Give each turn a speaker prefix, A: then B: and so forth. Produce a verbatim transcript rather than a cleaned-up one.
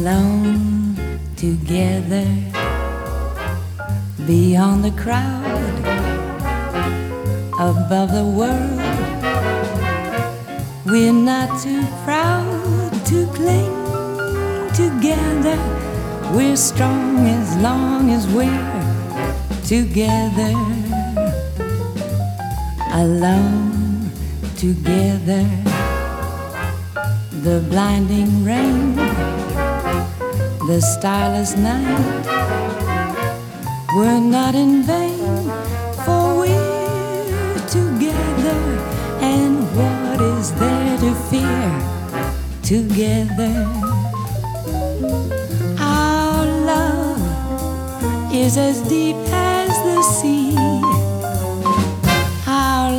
A: Alone, together, beyond the crowd, above the world. We're not too proud to cling together. We're strong as long as we're together. Alone, together, the blinding rain, the starless night were not in vain, for we're together. And what is there to fear together? Our love is as deep as the sea,